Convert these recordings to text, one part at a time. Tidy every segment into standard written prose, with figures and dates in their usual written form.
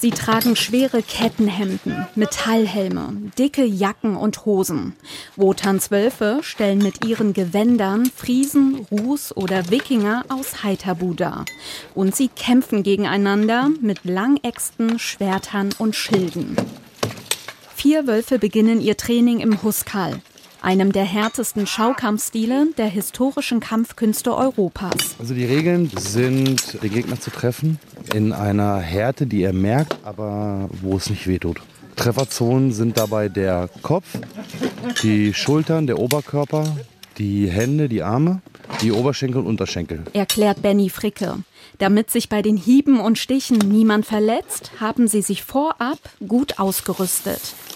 Sie tragen schwere Kettenhemden, Metallhelme, dicke Jacken und Hosen. Wotans Wölfe stellen mit ihren Gewändern Friesen, Rus oder Wikinger aus Haithabu dar. Und sie kämpfen gegeneinander mit Langäxten, Schwertern und Schilden. 4 Wölfe beginnen ihr Training im Huskal, einem der härtesten Schaukampfstile der historischen Kampfkünste Europas. Also die Regeln sind, den Gegner zu treffen in einer Härte, die er merkt, aber wo es nicht wehtut. Trefferzonen sind dabei der Kopf, die Schultern, der Oberkörper, die Hände, die Arme, die Oberschenkel und Unterschenkel. Erklärt Benny Fricke. Damit sich bei den Hieben und Stichen niemand verletzt, haben sie sich vorab gut ausgerüstet.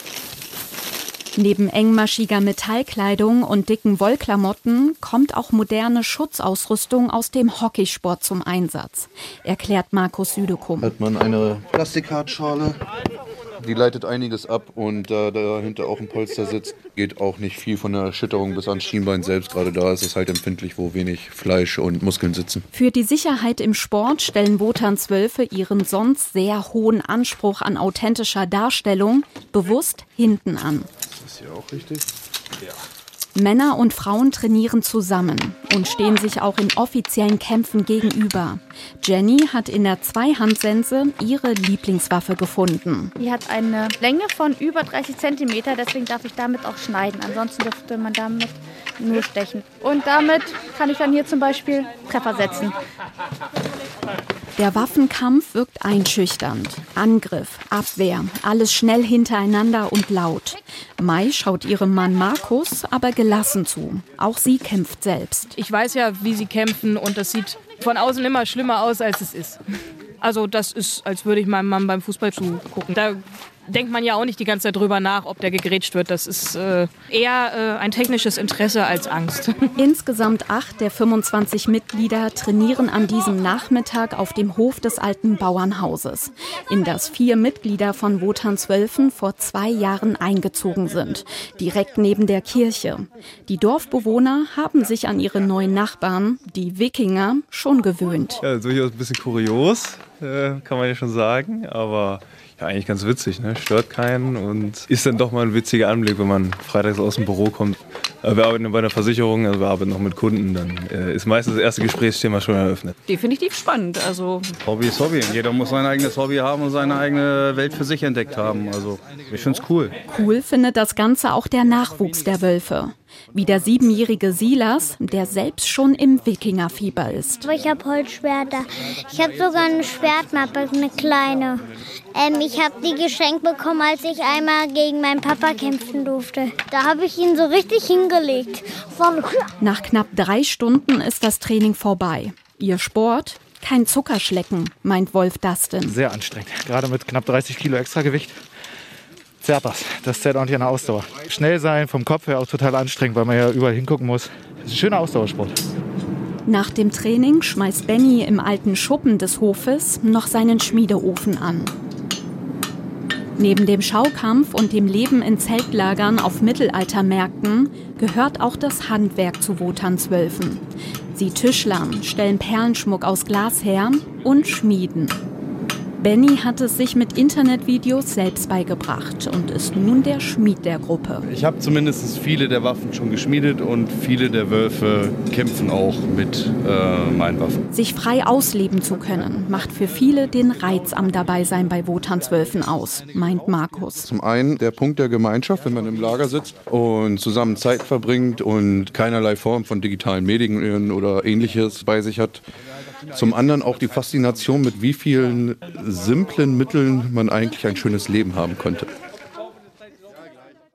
Neben engmaschiger Metallkleidung und dicken Wollklamotten kommt auch moderne Schutzausrüstung aus dem Hockeysport zum Einsatz, erklärt Markus Südekum. Hat man eine Plastikhartschale, die leitet einiges ab und da dahinter auch ein Polster sitzt, geht auch nicht viel von der Erschütterung bis ans Schienbein selbst. Gerade da ist es halt empfindlich, wo wenig Fleisch und Muskeln sitzen. Für die Sicherheit im Sport stellen Wotans Wölfe ihren sonst sehr hohen Anspruch an authentischer Darstellung bewusst hinten an. Ist hier auch richtig? Ja. Männer und Frauen trainieren zusammen und stehen sich auch in offiziellen Kämpfen gegenüber. Jenny hat in der Zweihandsense ihre Lieblingswaffe gefunden. Die hat eine Länge von über 30 cm, deswegen darf ich damit auch schneiden. Ansonsten dürfte man damit nur stechen. Und damit kann ich dann hier zum Beispiel Treffer setzen. Der Waffenkampf wirkt einschüchternd. Angriff, Abwehr, alles schnell hintereinander und laut. Mai schaut ihrem Mann Markus aber gelassen zu. Auch sie kämpft selbst. Ich weiß ja, wie sie kämpfen und das sieht von außen immer schlimmer aus, als es ist. Also das ist, als würde ich meinem Mann beim Fußball zugucken. Da denkt man ja auch nicht die ganze Zeit drüber nach, ob der gegrätscht wird. Das ist eher ein technisches Interesse als Angst. Insgesamt 8 der 25 Mitglieder trainieren an diesem Nachmittag auf dem Hof des alten Bauernhauses, in das 4 Mitglieder von Wotans Wölfen vor 2 Jahren eingezogen sind, direkt neben der Kirche. Die Dorfbewohner haben sich an ihre neuen Nachbarn, die Wikinger, schon gewöhnt. Ja, durchaus ein bisschen kurios, kann man ja schon sagen, aber ja, eigentlich ganz witzig, ne? Stört keinen und ist dann doch mal ein witziger Anblick, wenn man freitags aus dem Büro kommt. Wir arbeiten bei einer Versicherung, also wir arbeiten noch mit Kunden, dann ist meistens das erste Gesprächsthema schon eröffnet. Definitiv spannend. Also Hobby ist Hobby. Jeder muss sein eigenes Hobby haben und seine eigene Welt für sich entdeckt haben. Also ich finde es cool. Cool findet das Ganze auch der Nachwuchs der Wölfe. Wie der 7-jährige Silas, der selbst schon im Wikingerfieber ist. Ich habe Holzschwerter. Ich habe sogar eine Schwertmappe, eine kleine. Ich habe die geschenkt bekommen, als ich einmal gegen meinen Papa kämpfen durfte. Da habe ich ihn so richtig hingelegt. Nach knapp 3 Stunden ist das Training vorbei. Ihr Sport? Kein Zuckerschlecken, meint Wolf Dustin. Sehr anstrengend, gerade mit knapp 30 Kilo Extragewicht. Zerrt das zerrt ordentlich an der Ausdauer. Schnell sein, vom Kopf her auch total anstrengend, weil man ja überall hingucken muss. Das ist ein schöner Ausdauersport. Nach dem Training schmeißt Benny im alten Schuppen des Hofes noch seinen Schmiedeofen an. Neben dem Schaukampf und dem Leben in Zeltlagern auf Mittelaltermärkten gehört auch das Handwerk zu Wotans Wölfen. Sie tischlern, stellen Perlenschmuck aus Glas her und schmieden. Benny hat es sich mit Internetvideos selbst beigebracht und ist nun der Schmied der Gruppe. Ich habe zumindest viele der Waffen schon geschmiedet und viele der Wölfe kämpfen auch mit meinen Waffen. Sich frei ausleben zu können, macht für viele den Reiz am Dabeisein bei Wotans Wölfen aus, meint Markus. Zum einen der Punkt der Gemeinschaft, wenn man im Lager sitzt und zusammen Zeit verbringt und keinerlei Form von digitalen Medien oder Ähnliches bei sich hat. Zum anderen auch die Faszination, mit wie vielen simplen Mitteln man eigentlich ein schönes Leben haben könnte.